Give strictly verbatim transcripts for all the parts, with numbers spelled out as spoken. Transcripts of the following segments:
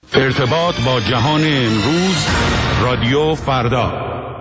ارتباط با جهان امروز، رادیو فردا.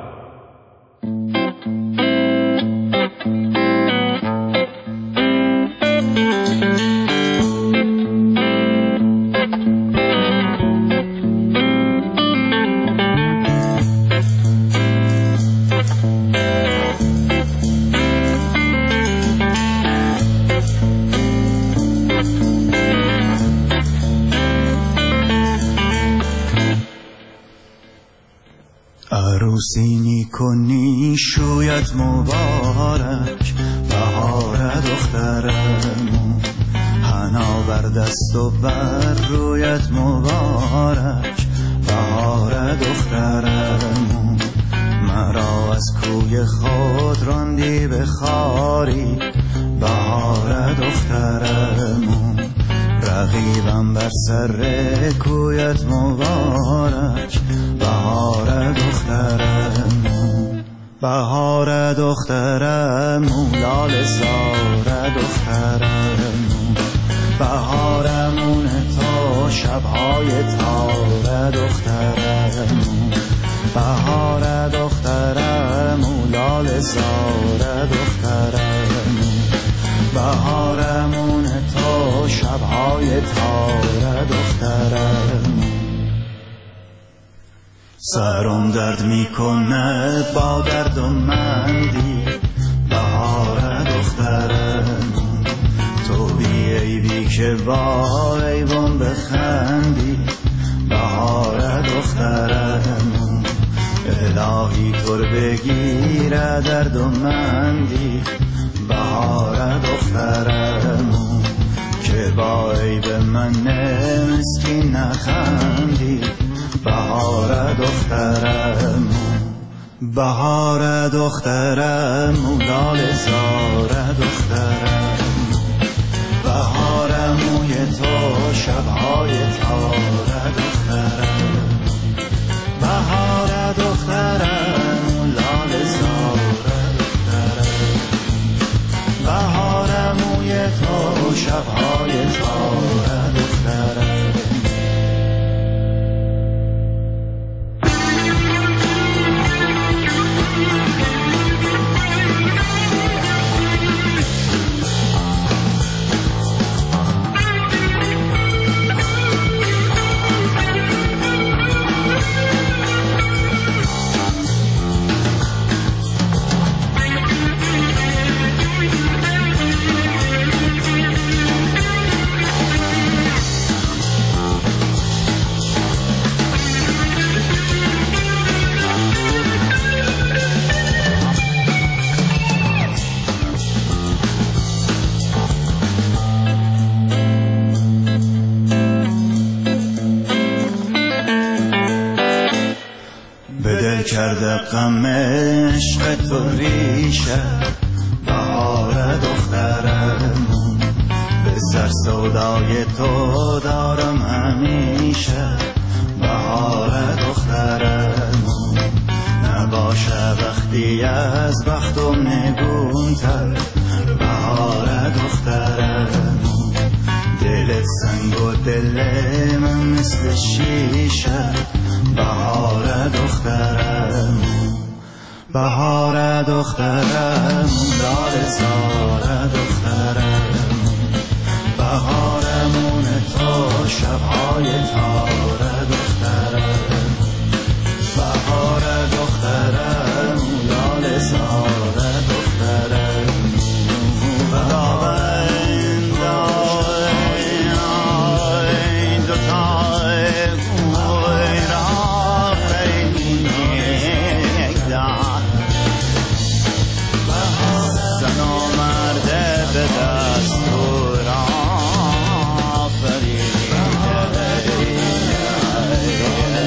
عروسی میکنی شویت مبارک، بهار دخترمون، حنا بر دست و بر رویت مبارک، بهار دخترمون. مرا از کوی خود راندی به خاری، بهار دخترمون. رقیبم بر سر کویت مبارک، بهار دخترمون. بهار دخترمون، لاله زار دخترمون. بهارمون تا شبهای تار دخترمون. بهار دخترمون، لاله زار دخترمون. بهارمون تا شبهای تار دخترمون. سرم درد میکنه با درد و مندی، بهار دخترمون. تو بی عیبی که با عیبم بخندی، بهار دخترمون. الهی تو بگیره درد و مندی، بهار دخترمون. که با عیب من مسکین نخندی، بهار دخترمون. بهار دخترمون، لاله زار دخترمون. بهارموی تو شبهای تار دخترمون. بهار دخترمون، لاله زار دخترمون. بهارموی تو شبهای تار دخترمون. کرده غم عشق تو ریشه، بهار دخترمون. به سر سودای تو دارم همیشه، بهار دخترمون. نباشه وقتی از بختم نگونتر، بهار دخترمون. دلت سنگ و دل من مثل شیشه، بهار دخترمون. بهار دخترمون، لاله زار دخترمون. بهارمون تا شبهای تار دخترمون. بهار دخترمون، لاله زار دخترمون. دستور آفریده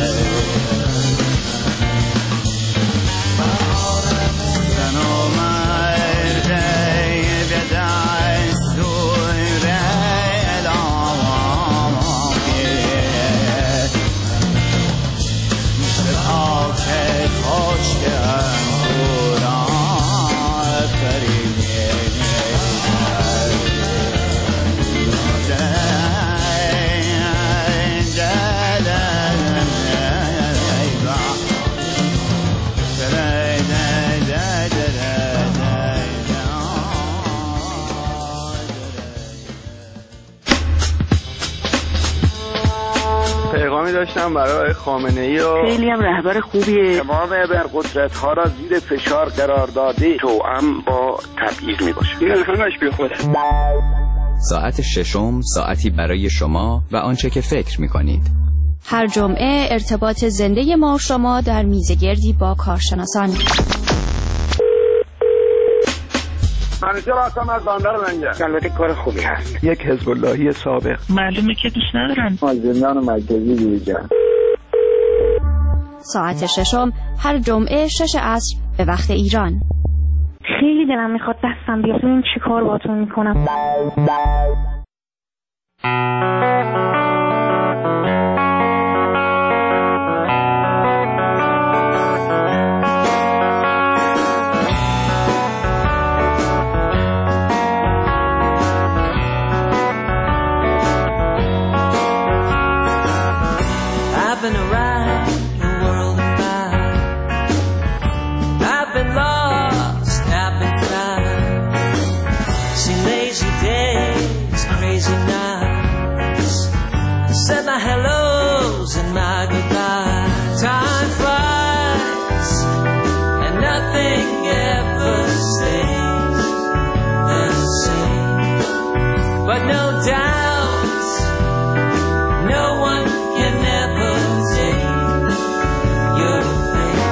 پیامی داشتم برای خامنه‌ای و خیلی هم رهبر خوبیه. تمام ابرقدرت‌ها را زیر فشار قرار داده، توأم با تبعیض میباشه. این همش بی خوده. ساعت ششم، ساعتی برای شما و آنچه که فکر می‌کنید. هر جمعه ارتباط زنده ما و شما در میزگردی با کارشناسان. منیجر هستم از بندر لنگر. البته کار خوبی هست. یک حزب اللهی سابق. معلومه که دوست ندارن. ما زندان مرکزی دیگر. ساعت ششم هر جمعه شش عصر به وقت ایران. خیلی دلم میخواد دستم بیاد ببین چی کار باهاتون میکنم. I've been around the world and back. I've been lost, I've been found. Seen lazy days, crazy nights. I said my hellos and my goodbyes. Time flies and nothing ever stays the same. But no doubt, no one can never take your place.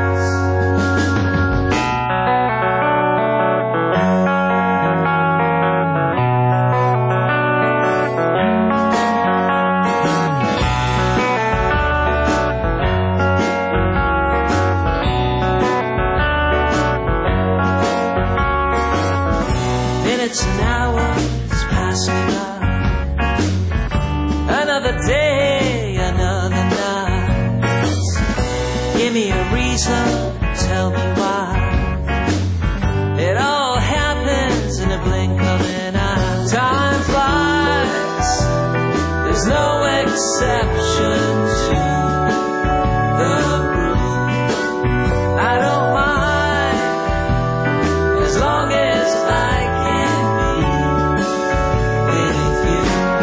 Minutes and hours passing on. Another day, another night. Give me a reason, tell me why. It all happens in a blink of an eye. Time flies, there's no exception to the rule. I don't mind as long as I can be with you.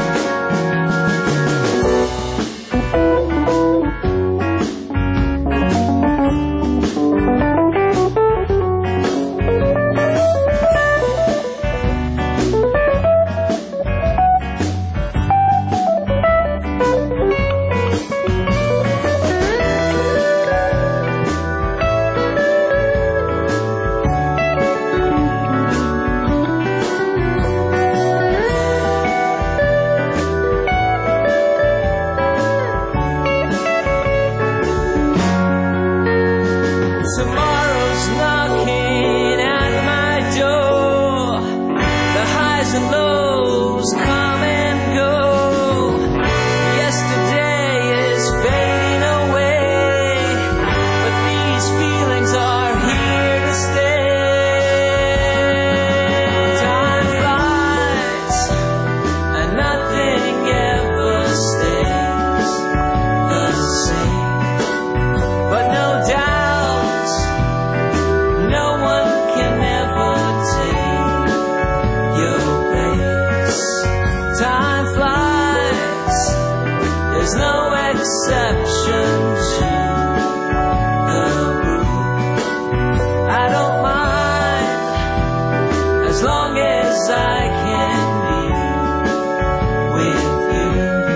Tomorrow's knocking at my door. The highs and lows come and go. Yesterday is fading away, but these feelings are here to stay. Time flies and nothing ever stays the same. But no doubt, no one can ever take your place. Time flies, there's no exception to the rule. I don't mind as long as I can be with you.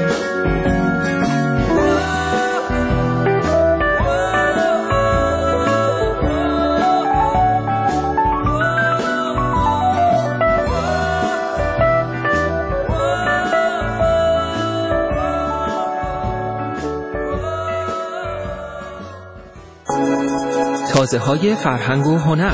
تازه‌های فرهنگ و هنر.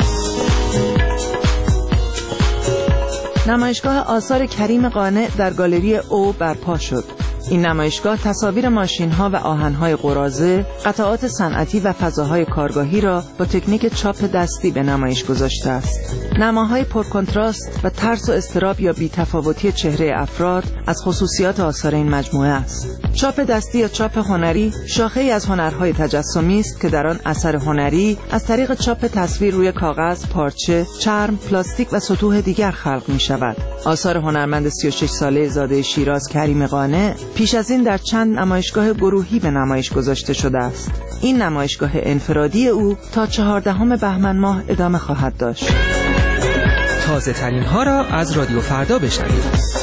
نمایشگاه آثار کریم قانع در گالری او برپا شد. این نمایشگاه تصاویر ماشین‌ها و آهن‌های قراضه، قطعات صنعتی و فضاهای کارگاهی را با تکنیک چاپ دستی به نمایش گذاشته است. نماهای پرکنتراست و ترس و اضطراب یا بی‌تفاوتی چهره افراد از خصوصیات آثار این مجموعه است. چاپ دستی یا چاپ هنری شاخه‌ای از هنرهای تجسمی است که در آن اثر هنری از طریق چاپ تصویر روی کاغذ، پارچه، چرم، پلاستیک و سطوح دیگر خلق می‌شود. آثار هنرمند سی و شش ساله زاده شیراز کریم قانع پیش از این در چند نمایشگاه گروهی به نمایش گذاشته شده است. این نمایشگاه انفرادی او تا چهاردهم بهمن ماه ادامه خواهد داشت. تازه ترین ها را از رادیو فردا بشنوید.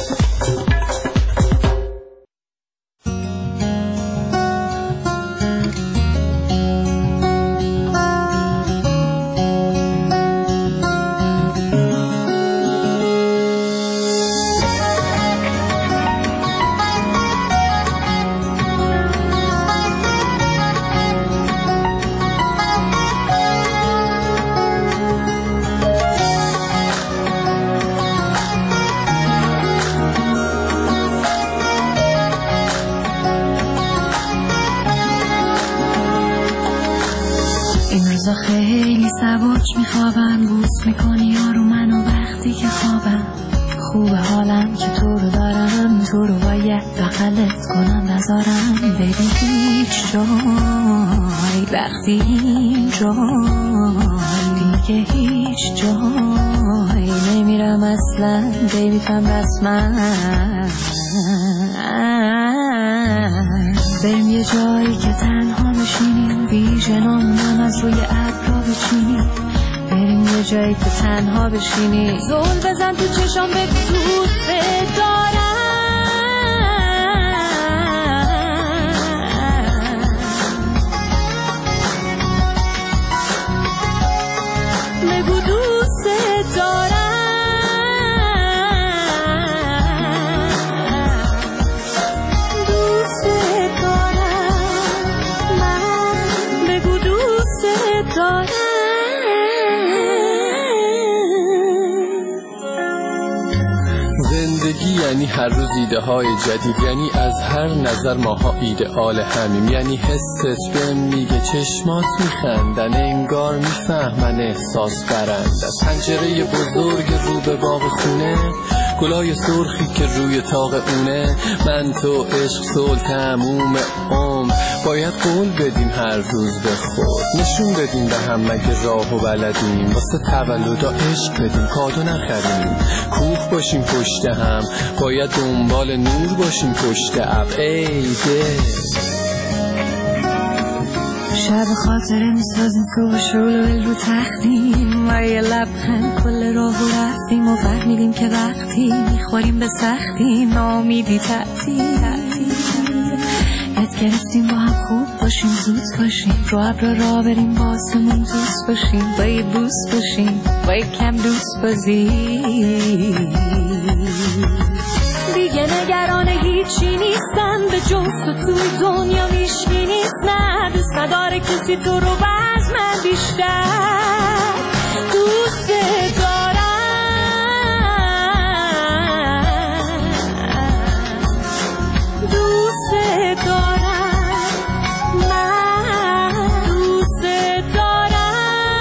خیلی سبک میخوابم، بوس میکنی یارو منو وقتی که خوابم. خوبه حالم که تو رو دارم، تو رو باید بغلت کنم نذارم بری هیچ جای. وقتی این جای دیگه هیچ جای نمیرم اصلا، بیبی تم رسما. بریم یه جایی که تنها بشینیم، ویژنامونم از روی ابرا بچینیم. بریم یه جایی که تنها بشینیم، زل بزن تو چشام بگو دوست دارم. بگو دوست دارم. زندگی یعنی هر روز ایده های جدید، یعنی از هر نظر ماها ایدئال همیم. یعنی حست بهم میگه چشمات میخندن، انگار میفهمن احساس برند. از پنجره بزرگ رو به باغ خونه، گلای سرخی که روی طاق اونه. من تو عشق صلح تموم عمر، باید قول بدیم هر روز به خود. نشون بدیم به هم مگه راه و بلدیم، واسه تولدا عشق بدیم کادو نخریم. کوه باشیم پشت هم، باید دنبال نور باشیم پشت ابر. ای دل شب خاطره میسازیم صبح شلول رو تختیم، و یه لبخند کل راه و رفتیم و فهمیدیم که وقتی میخوریم به سختی نامیدی تعطیل. یاد گرفتیم با هم خوب باشیم، زود باشیم، رو ابر را بریم با آسمون دوست باشیم. با یه بوس باشیم، با یه کم دوست بازی. دیگه نگران هیچی نیستم، به جز تو توی دنیا میشکی نیست. نه دوست نداره کسی تو رو باز من بیشتر دوست دارم. دوست دارم، من دوست دارم.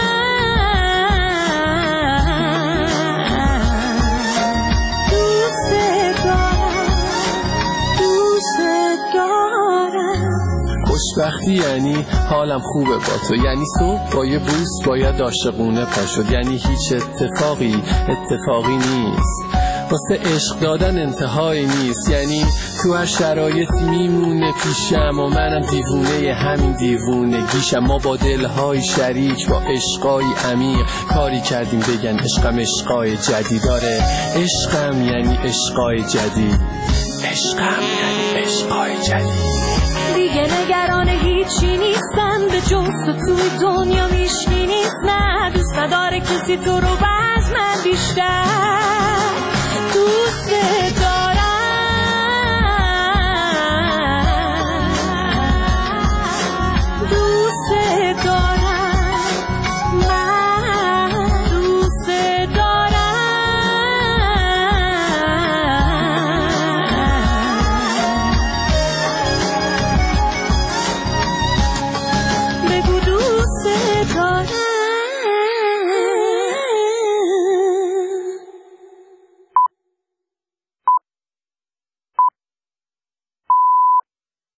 دوست دارم، دوست دارم. خوشبختی یعنی حالم خوبه با تو، یعنی صبح با یه بوس باید عاشقونه پا شد. یعنی هیچ اتفاقی اتفاقی نیست، واسه عشق دادن انتهایی نیست. یعنی تو هر شرایطی میمونه پیشم و منم دیوونه همین دیوونگیشم. ما با دلهای شریک با عشقای عمیق کاری کردیم بگن عشقم عشقای جدید. داره عشقم یعنی عشقای جدید، عشقم یعنی عشقای جدید. دیگه نگران هیچی نیستم، به جز تو توی دنیا میشکی نیست. نه دوست نداره کسی تو رو باز من بیشتر دوست